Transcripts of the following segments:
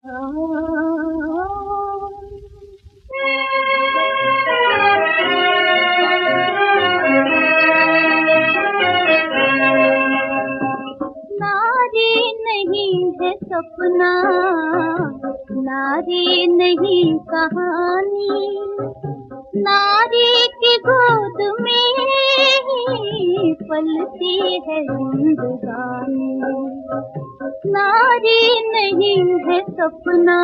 नारी नहीं है सपना, नारी नहीं कहानी, नारी की गोद में ही पलती है जिंदगानी। नारी नहीं है सपना,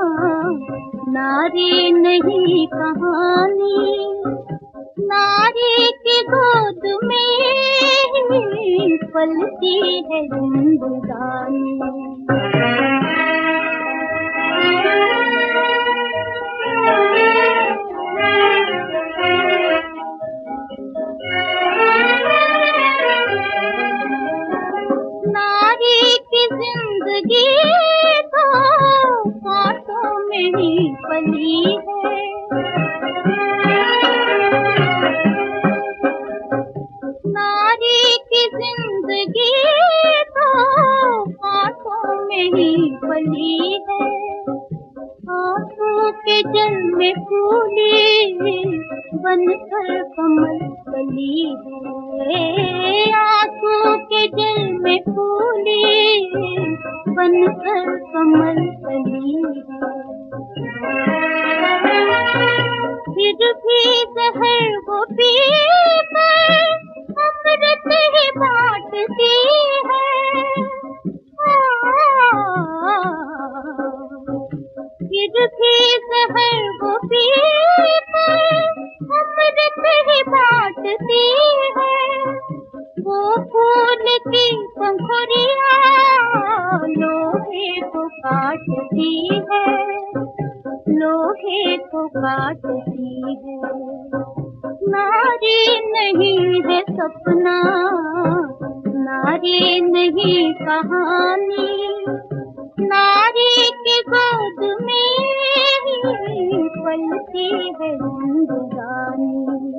नारी नहीं कहानी, नारी की गोद में ही पलती है जिंदगानी। नारी की जिंदगी तो कांटों में ही पली है, नारी की जिंदगी तो कांटों में ही पली है। आंसू के जल में फूली बनकर कमल कली है, आंसू के जल में फूली बनकर कमल कली है। फिर भी जहर वो पीकर अमृत ही बांटती है, फिर भी जहर वो पीकर अमृत ही बांटती है। वो फूल की पंखुड़ियाँ लोहे को काटती है, लोहे को काटती है। नारी नहीं है सपना, नारी नहीं कहानी, नारी की गोद में ही पलती है जिंदगानी।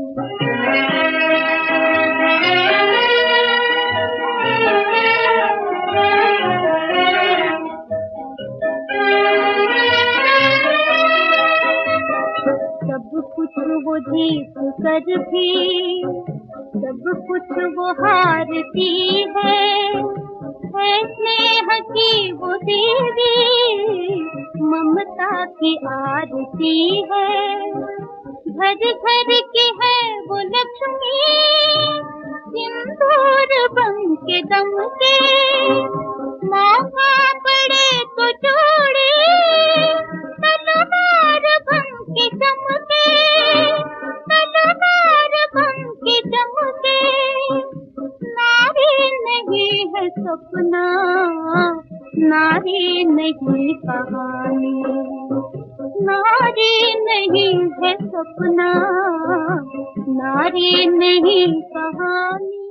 सब कुछ वो जीत कर भी सब कुछ वो हारती है, स्नेह की वो देवी ममता की आरती है। घर घर की है वो लक्ष्मी सिंदूर बन के दम के, मौका पड़े तो जोड़े तलवार बन के चमके, तलवार बन के चमके। नारी नहीं है सपना, नारी नहीं कहानी, नारी नहीं है सपना, नारी नहीं कहानी।